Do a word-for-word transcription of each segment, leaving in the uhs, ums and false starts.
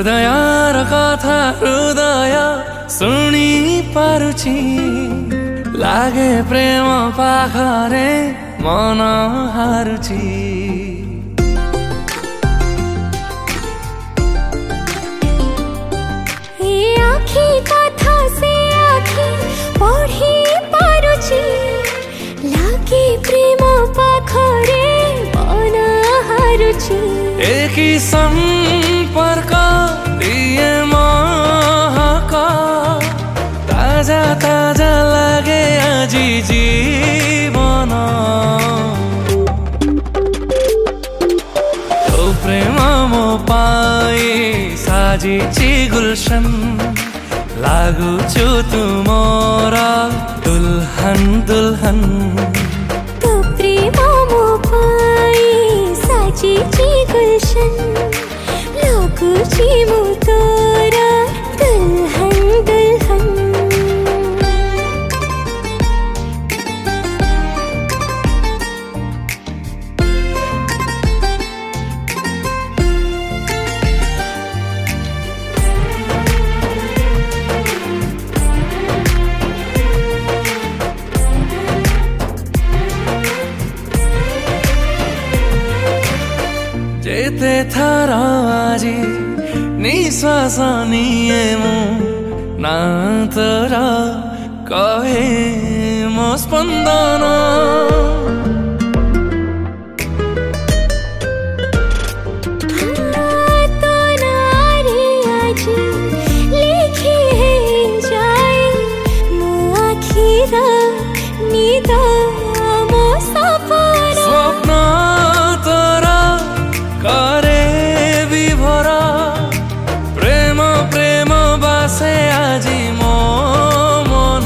ହୃଦୟର କଥା ହୃଦୟ ଶୁଣି ପାରୁଛି, ଲାଗେ ପ୍ରେମ ପାଖରେ ମନ ହାରୁଛି। ଏ ଆଖି କଥା ସେ ଆଖି ପଢ଼ି ପାରୁଛି, ଲାଗେ ପ୍ରେମ ପାଖରେ ମନ ହାରୁଛି। ଏ କି ସମ୍ପର୍କ ଦିଏ ମହକ, ତାଜା ତାଜା ଲାଗେ ଆଜି ଜୀବନ। ତୋ ପ୍ରେମ ମୋ ପାଇଁ ସାଜିଛି ଗୁଲଶନ, ଲାଗୁଛୁ ତୁ ମୋର ଦୁଲ୍ହନ ଦୁଲ୍ହନ। ତୋ ପ୍ରେମ ମୋ ପାଇଁ ସାଜିଛି ଗୁଲଶନ, ଲାଗୁଛି ମୁଁ ତୋର ଦୁଲ୍ହନ ଦୁଲ୍ହନ। ଯେତେ ଥର ଆଜି ନିଶ୍ୱାସ ନିଏ ମୁଁ, ନା ତୋର କହେ ମୋ ସ୍ପନ୍ଦନ। ତୋ ନାଁରେ ଆଜି ଲେଖି ହେଇଯାଏ ମୋ ଆଖିର ନିଦ ମୋ ସପନ। ସ୍ୱପ୍ନ ତୋର करे विभोर, प्रेम प्रेम बासे आजी मो मन।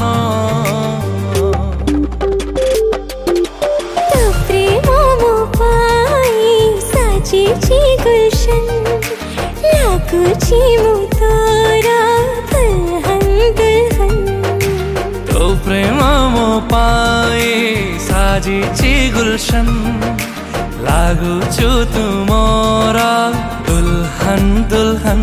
तो प्रेम मो पाई साजिछि गुलशन, लाଗୁଛି ମୁଁ ତୋର ଦୁଲ୍ହନ ଦୁଲ୍ହନ। तो प्रेम मो पाई साजिछि गुलशन, लागुछु तू मोर दुल्हन दुल्हन।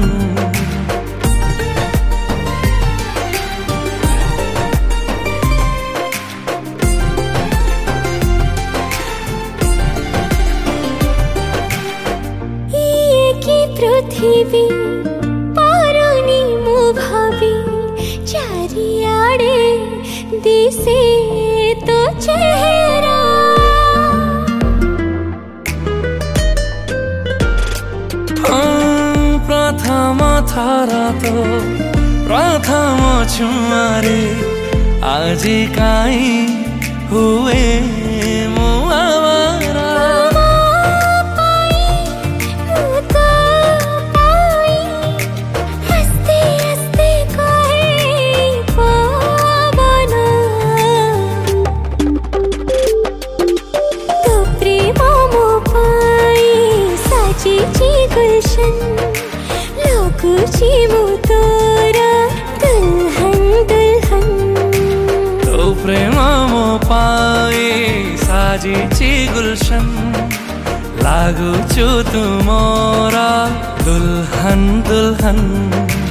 ये की पृथ्वी पारुनी मु भावी, चारिआडे दिसे तो चेहरा। प्रथम थर तो प्रथम छुआरे आजी काई हुए मो आवारा। हस्ते हस्ते कहे पवन, तो प्रेम मो पाई साजिछि गुलशन, लाଗୁଛି ମୁଁ ତୋର ଦୁଲ୍ହନ ଦୁଲ୍ହନ। तो प्रेम मो पाई साजिछि गुलशन, लागुछु तू मोर दुल्हन दुल्हन।